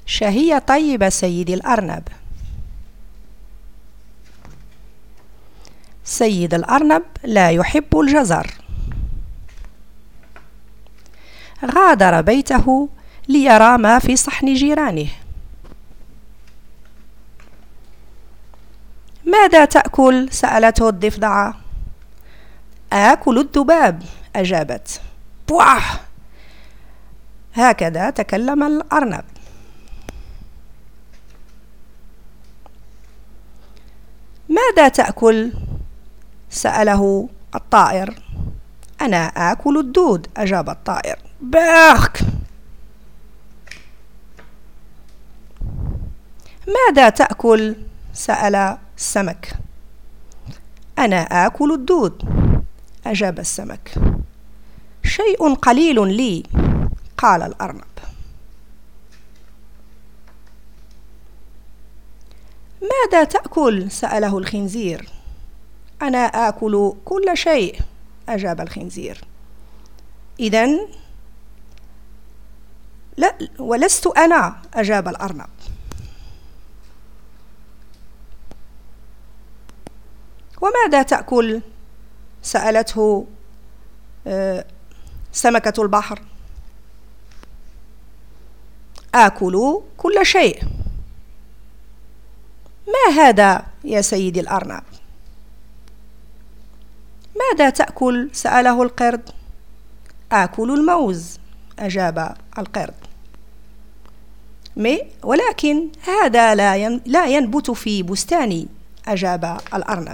شهية طيبة سيدي الأرنب. سيد الأرنب لا يحب الجزر. غادر بيته ليرى ما في صحن جيرانه. ماذا تأكل؟ سألته الضفدعة. آكل الذباب، أجابت. بواه! هكذا تكلم الأرنب. ماذا تأكل؟ سأله الطائر. أنا آكل الدود، أجاب الطائر. باخ! ماذا تأكل؟ سأل السمك. أنا آكل الدود، أجاب السمك. شيء قليل لي، قال الأرنب. ماذا تأكل؟ سأله الخنزير. أنا آكل كل شيء، أجاب الخنزير. إذن لا، ولست أنا، أجاب الأرنب. وماذا تأكل؟ سألته سمكة البحر. آكل كل شيء. ما هذا يا سيدي الأرنب؟ ماذا تأكل؟ سأله القرد. آكل الموز، أجاب القرد. ولكن هذا لا ينبت في بستاني، أجاب الأرنب.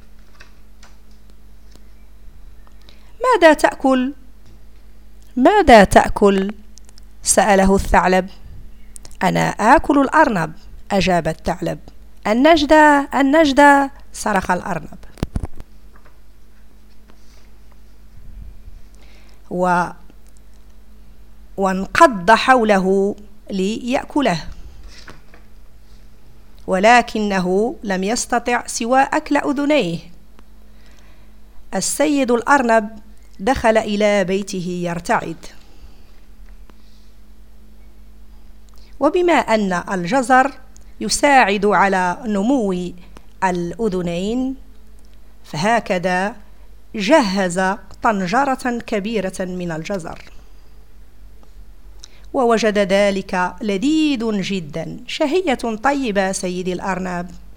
ماذا تأكل؟ ماذا تأكل؟ سأله الثعلب. أنا آكل الأرنب، أجاب الثعلب. النجدة النجدة، صرخ الأرنب. وانقض حوله ليأكله، ولكنه لم يستطع سوى أكل أذنيه. السيد الأرنب دخل إلى بيته يرتعد. وبما أن الجزر يساعد على نمو الأذنين، فهكذا جهز طنجرة كبيرة من الجزر، ووجد ذلك لذيذ جدا. شهية طيبة سيدي الأرنب.